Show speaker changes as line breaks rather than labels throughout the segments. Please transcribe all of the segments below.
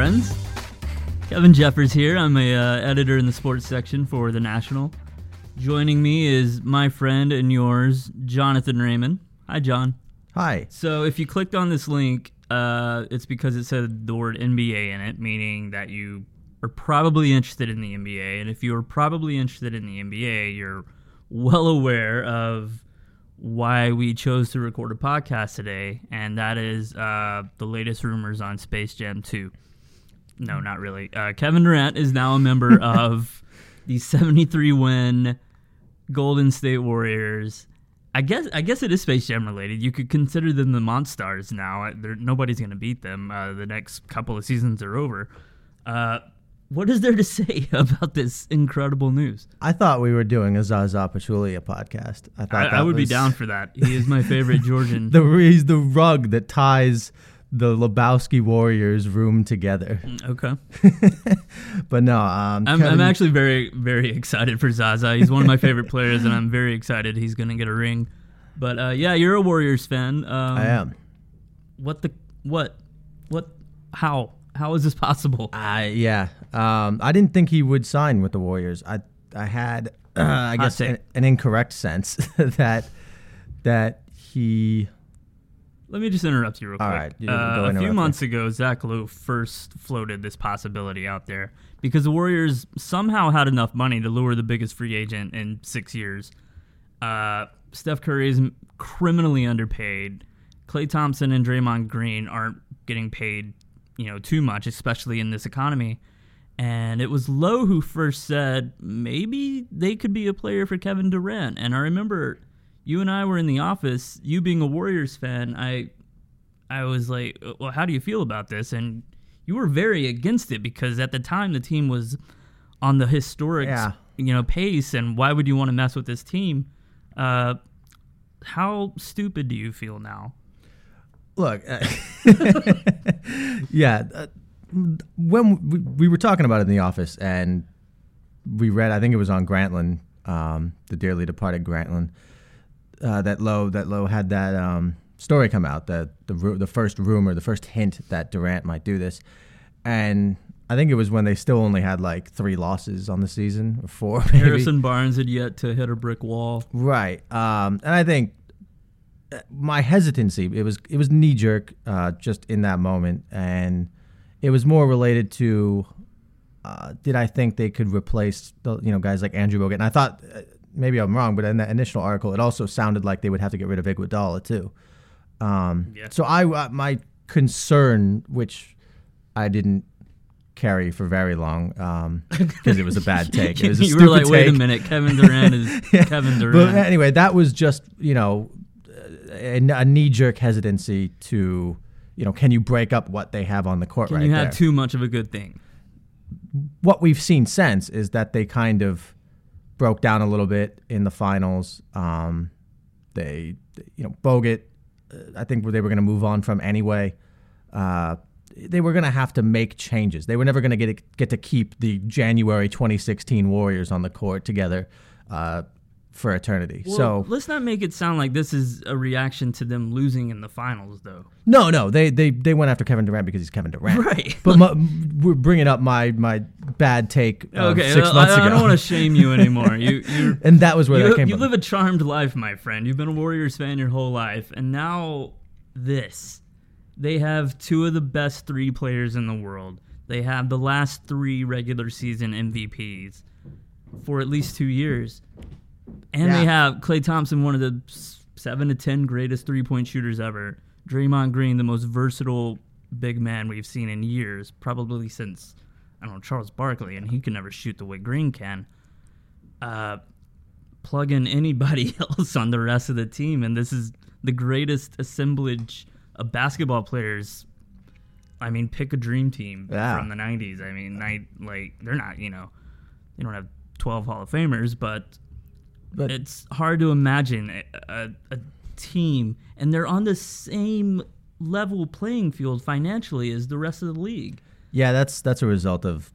friends. Kevin Jeffers here. I'm a editor in the sports section for The National. Joining me is my friend and yours, Jonathan Raymond. Hi, John.
Hi.
So if you clicked on this link, it's because it said the word NBA in it, meaning that you are probably interested in the NBA. And if you're probably interested in the NBA, you're well aware of why we chose to record a podcast today, and that is the latest rumors on Space Jam 2. No, not really. Kevin Durant is now a member of the 73-win Golden State Warriors. I guess it is Space Jam related. You could consider them the Monstars now. Nobody's going to beat them. The next couple of seasons are over. What is there to say about this incredible news?
I thought we were doing a Zaza Pachulia podcast.
I would be down for that. He is my favorite Georgian.
He's the rug that ties the Lebowski Warriors room together.
Okay.
But no,
I'm actually very, very excited for Zaza. He's one of my favorite players, and I'm very excited he's going to get a ring. But yeah, you're a Warriors fan.
I am.
How is this possible?
Yeah. I didn't think he would sign with the Warriors. I had, I guess, an incorrect sense that he...
Let me just interrupt you real quick.
All right.
A few months ago, Zach Lowe first floated this possibility out there because the Warriors somehow had enough money to lure the biggest free agent in 6 years. Steph Curry is criminally underpaid. Klay Thompson and Draymond Green aren't getting paid too much, especially in this economy. And it was Lowe who first said maybe they could be a player for Kevin Durant. And I remember you and I were in the office, you being a Warriors fan, I was like, well, how do you feel about this? And you were very against it because at the time the team was on the historic pace, and why would you want to mess with this team? How stupid do you feel now?
Look, when we were talking about it in the office, and we read, I think it was on Grantland, the dearly departed Grantland, that Lowe had that story come out, that the first rumor, the first hint that Durant might do this, and I think it was when they still only had like 3 losses on the season, or 4 maybe.
Harrison Barnes had yet to hit a brick wall,
right? And I think my hesitancy, it was knee jerk, just in that moment, and it was more related to did I think they could replace guys like Andrew Bogut? And I thought maybe I'm wrong, but in that initial article, it also sounded like they would have to get rid of Iguodala too. So my concern, which I didn't carry for very long, because it was a bad take. It was a
you were like,
take.
Wait a minute, Kevin Durant is Kevin Durant.
But anyway, that was just a knee-jerk hesitancy to, can you break up what they have on the court right there?
Can you have too much of a good thing?
What we've seen since is that they kind of broke down a little bit in the finals. Bogut, I think they were going to move on from anyway. They were going to have to make changes. They were never going to get to keep the January 2016 Warriors on the court together for eternity.
Well,
so
let's not make it sound like this is a reaction to them losing in the finals, though.
No, they went after Kevin Durant because he's Kevin Durant,
right?
But we're bringing up my bad take of 6 months ago.
I don't want to shame you anymore.
And that was where that came from.
You live a charmed life, my friend. You've been a Warriors fan your whole life, and now this. They have 2 of the best 3 players in the world. They have the last 3 regular season MVPs for at least 2 years. And they have Klay Thompson, one of the 7 to 10 greatest three-point shooters ever. Draymond Green, the most versatile big man we've seen in years, probably since, Charles Barkley, and he can never shoot the way Green can. Plug in anybody else on the rest of the team, and this is the greatest assemblage of basketball players. Pick a dream team from the 90s. They're not, they don't have 12 Hall of Famers, but it's hard to imagine a team, and they're on the same level playing field financially as the rest of the league. Yeah,
that's a result of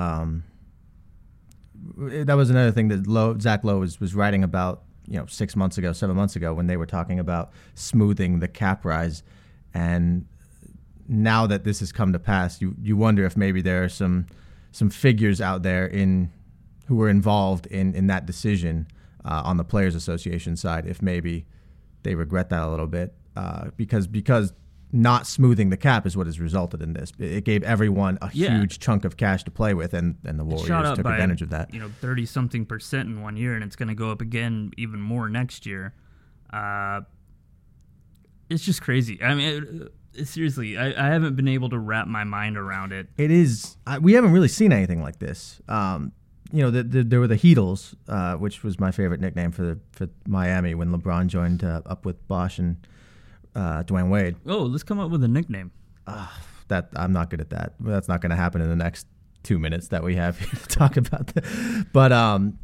that was another thing that Zach Lowe was writing about 6 months ago, 7 months ago, when they were talking about smoothing the cap rise, and now that this has come to pass, you wonder if maybe there are some figures out there who were involved in that decision on the Players Association side, if maybe they regret that a little bit, because not smoothing the cap is what has resulted in this. It gave everyone a huge chunk of cash to play with, and the Warriors took advantage of that.
30-something% in 1 year, and it's going to go up again even more next year. It's just crazy. I mean, seriously, I haven't been able to wrap my mind around it.
It is. We haven't really seen anything like this. There were the Heatles, which was my favorite nickname for Miami when LeBron joined up with Bosh and Dwayne Wade.
Oh, let's come up with a nickname.
That I'm not good at that. That's not going to happen in the next 2 minutes that we have here to talk about that. But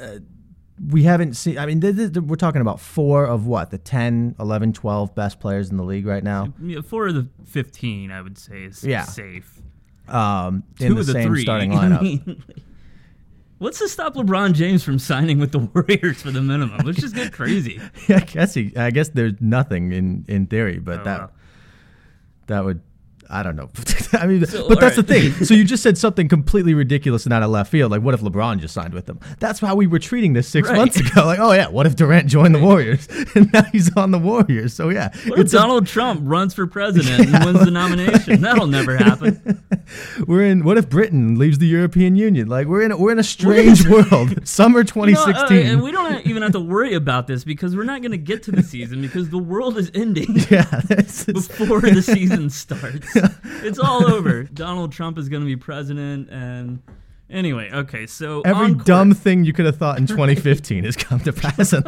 we haven't seen. I mean, we're talking about 4 of what, the 10, 11, 12 best players in the league right now.
4 of the 15, I would say, is safe.
2 in the same
3.
starting lineup.
What's to stop LeBron James from signing with the Warriors for the minimum? Let's just get crazy.
I guess there's nothing in theory, but that would, I don't know. I mean, but that's the thing. So you just said something completely ridiculous and out of left field. Like, what if LeBron just signed with them? That's how we were treating this 6 months ago. Like, oh yeah, what if Durant joined the Warriors? And now he's on the Warriors. So yeah.
What if Donald Trump runs for president and wins the nomination? That'll never happen.
What if Britain leaves the European Union? Like, we're in a strange world. Summer 2016.
And we don't even have to worry about this because we're not going to get to the season because the world is ending before the season starts. It's all over. Donald Trump is going to be president, and anyway, okay. So
every dumb thing you could have thought in 2015 has come to pass in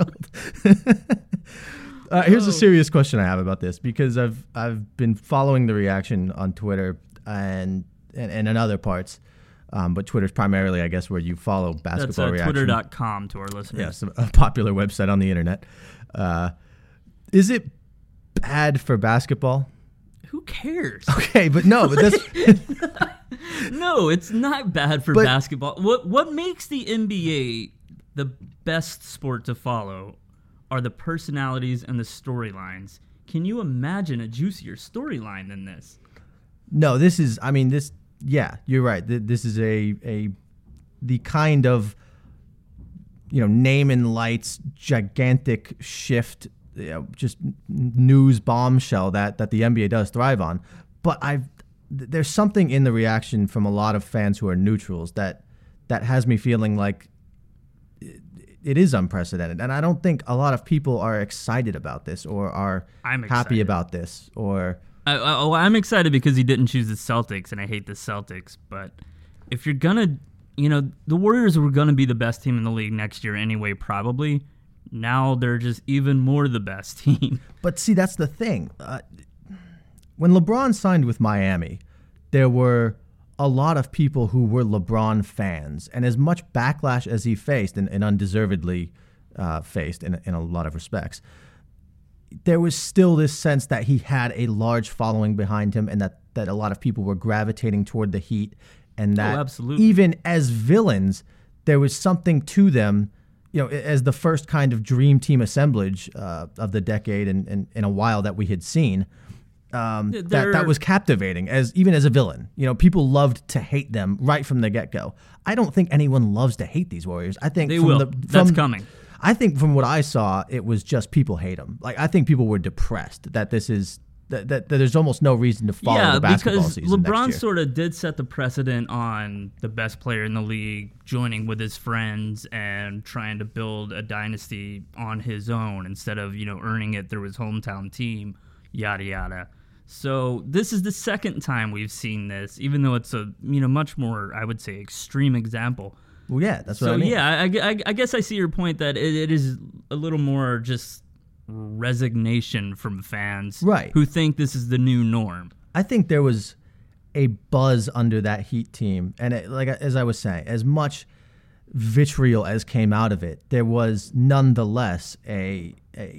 the world. Here's a serious question I have about this because I've been following the reaction on Twitter and in other parts, but Twitter's primarily, I guess, where you follow basketball reaction.
Twitter.com to our listeners.
Yes, a popular website on the internet. Is it bad for basketball?
Who cares?
Okay, but no, but that's
no, it's not bad for basketball. What makes the NBA the best sport to follow are the personalities and the storylines. Can you imagine a juicier storyline than this?
No, yeah, you're right. This is the kind of, name and lights, gigantic shift, just news bombshell that the NBA does thrive on. But there's something in the reaction from a lot of fans who are neutrals that has me feeling like it is unprecedented. And I don't think a lot of people are excited about this or are happy about this. Or
I'm excited because he didn't choose the Celtics, and I hate the Celtics. But if you're going to, the Warriors were going to be the best team in the league next year anyway, probably. Now they're just even more the best team.
But see, that's the thing. When LeBron signed with Miami, there were a lot of people who were LeBron fans. And as much backlash as he faced, and undeservedly faced in a lot of respects, there was still this sense that he had a large following behind him and that a lot of people were gravitating toward the Heat. And that even as villains, there was something to them, as the first kind of dream team assemblage of the decade and in a while that we had seen, that was captivating even as a villain. People loved to hate them right from the get-go. I don't think anyone loves to hate these Warriors. I think
that's coming.
I think from what I saw, it was just people hate them. Like, I think people were depressed that this is that there's almost no reason to follow the basketball season.
Yeah, because LeBron sort of did set the precedent on the best player in the league joining with his friends and trying to build a dynasty on his own instead of, earning it through his hometown team, yada, yada. So this is the second time we've seen this, even though it's a, much more, I would say, extreme example.
Well, yeah, that's what I mean.
So, yeah, I guess I see your point that it is a little more just resignation from fans who think this is the new norm.
I think there was a buzz under that Heat team, and as I was saying, as much vitriol as came out of it, there was nonetheless an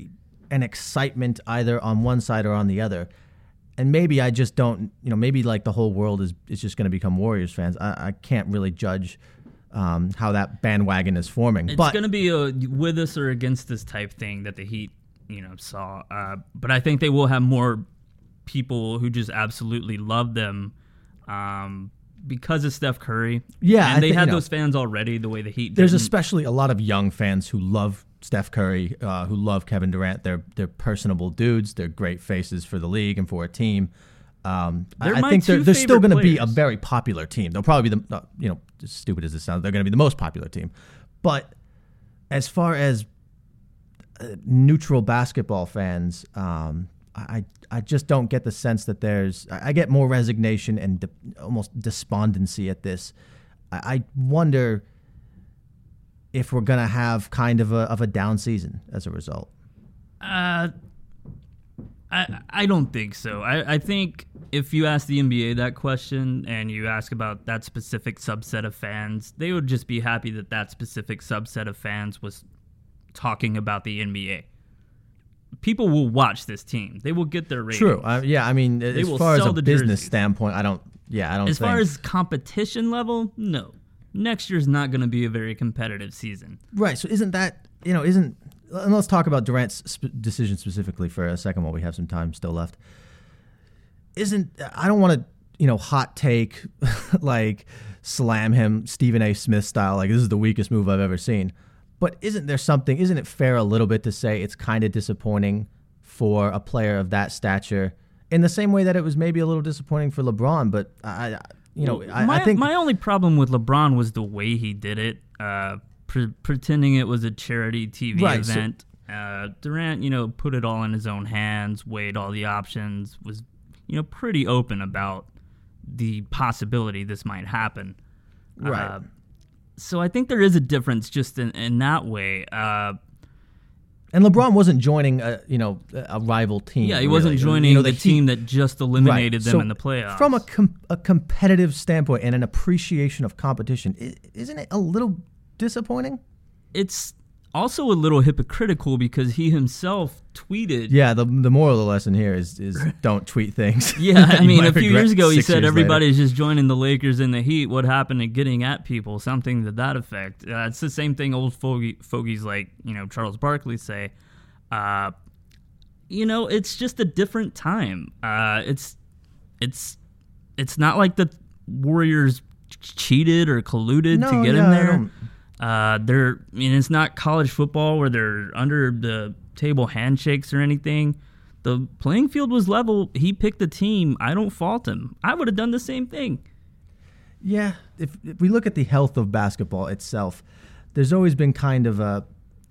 excitement either on one side or on the other. And maybe I just don't, maybe like the whole world is just going to become Warriors fans. I can't really judge how that bandwagon is forming.
It's going to be a with us or against us type thing that the Heat saw. But I think they will have more people who just absolutely love them because of Steph Curry.
Yeah,
and they had those fans already. The way the Heat.
There's especially a lot of young fans who love Steph Curry, who love Kevin Durant. They're personable dudes. They're great faces for the league and for a team. I think they're still going to be a very popular team. They'll probably be the as stupid as it sounds, they're going to be the most popular team. But as far as neutral basketball fans, I just don't get the sense that I get more resignation and almost despondency at this. I wonder if we're going to have kind of a down season as a result.
I don't think so. I think if you ask the NBA that question and you ask about that specific subset of fans, they would just be happy that that specific subset of fans was talking about the NBA. People will watch this team. They will get their ratings.
True. I mean, as far as a business standpoint, I don't. As
far as competition level, no. Next year's not going to be a very competitive season.
Right. So isn't that, and let's talk about Durant's decision specifically for a second while we have some time still left. I don't want to, hot take, like slam him Stephen A. Smith style, like this is the weakest move I've ever seen. But isn't it fair a little bit to say it's kind of disappointing for a player of that stature in the same way that it was maybe a little disappointing for LeBron? But I think
my only problem with LeBron was the way he did it, pretending it was a charity TV event. Durant, put it all in his own hands, weighed all the options, was, pretty open about the possibility this might happen.
Right.
So I think there is a difference just in that way.
And LeBron wasn't joining a rival team.
Yeah, he wasn't joining the team that just eliminated them in the playoffs.
From a competitive standpoint and an appreciation of competition, isn't it a little disappointing?
It's also a little hypocritical because he himself tweeted.
Yeah, the moral of the lesson here is don't tweet things.
Yeah, I mean, a few years ago he said everybody's just joining the Lakers and the Heat. What happened to getting at people? Something to that effect. It's the same thing old fogies like Charles Barkley say. It's just a different time. It's not like the Warriors cheated or colluded to get him there. It's not college football where they're under the table handshakes or anything. The playing field was level. He picked the team. I don't fault him. I would have done the same thing.
Yeah, if we look at the health of basketball itself, there's always been kind of a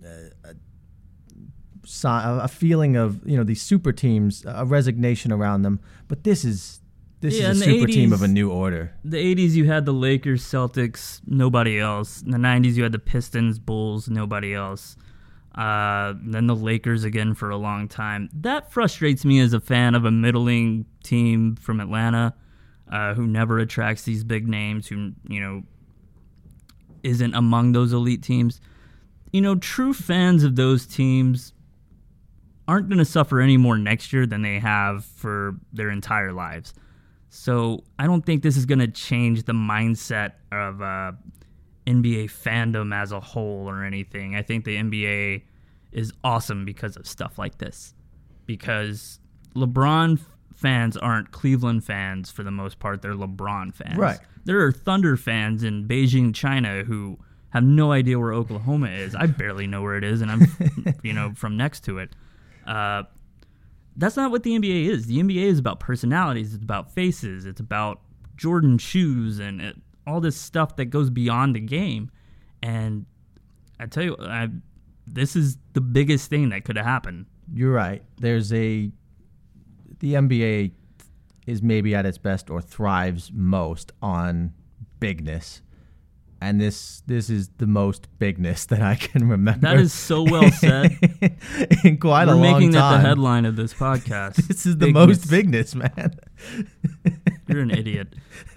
feeling of these super teams, a resignation around them. But this is a super team of a new order.
The 80s, you had the Lakers, Celtics, nobody else. In the 90s, you had the Pistons, Bulls, nobody else. Then the Lakers again for a long time. That frustrates me as a fan of a middling team from Atlanta who never attracts these big names, who, isn't among those elite teams. True fans of those teams aren't going to suffer any more next year than they have for their entire lives. So I don't think this is going to change the mindset of NBA fandom as a whole or anything. I think the NBA is awesome because of stuff like this. Because LeBron fans aren't Cleveland fans for the most part. They're LeBron fans.
Right.
There are Thunder fans in Beijing, China who have no idea where Oklahoma is. I barely know where it is, and I'm from next to it. That's not what the NBA is. The NBA is about personalities. It's about faces. It's about Jordan shoes and all this stuff that goes beyond the game. And I tell you, this is the biggest thing that could have happened.
You're right. The NBA is maybe at its best or thrives most on bigness. And this is the most bigness that I can remember.
That is so well said.
In quite a long time.
We're making that the headline of this podcast.
This is the most bigness, man.
You're an idiot.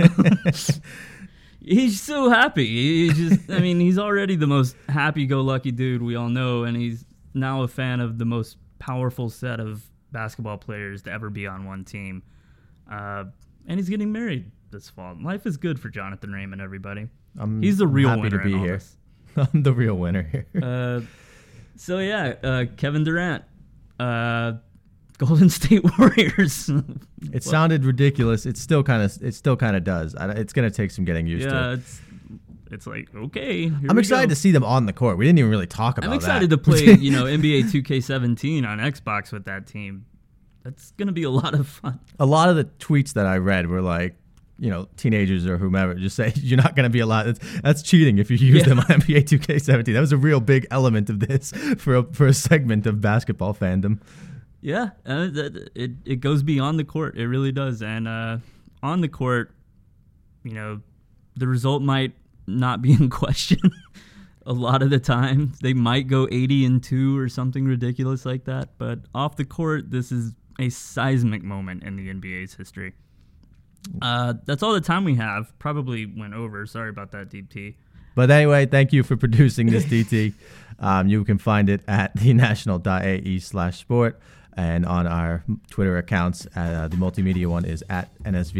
He's so happy. He's already the most happy-go-lucky dude we all know, and he's now a fan of the most powerful set of basketball players to ever be on one team. And he's getting married this fall. Life is good for Jonathan Raymond, everybody. He's the real winner.
Happy to be here.
This.
I'm the real winner here.
Kevin Durant. Golden State Warriors.
It sounded ridiculous. It still kind of does. It's going to take some getting used to.
Yeah, it's like, okay.
I'm excited to see them on the court. We didn't even really talk about that.
I'm excited to play, NBA 2K17 on Xbox with that team. That's going to be a lot of fun.
A lot of the tweets that I read were like, teenagers or whomever just say you're not going to be allowed. That's cheating if you use them on NBA 2K17. That was a real big element of this for a segment of basketball fandom.
Yeah, it goes beyond the court. It really does. And on the court, the result might not be in question. A lot of the time, they might go 80-2 or something ridiculous like that. But off the court, this is a seismic moment in the NBA's history. That's all the time we have. Probably went over. Sorry about that, Deep T.
But anyway, thank you for producing this, DT. You can find it at thenational.ae/sport and on our Twitter accounts. The multimedia one is at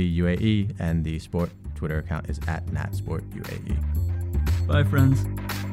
NSVUAE and the sport Twitter account is at NatSportUAE.
Bye, friends.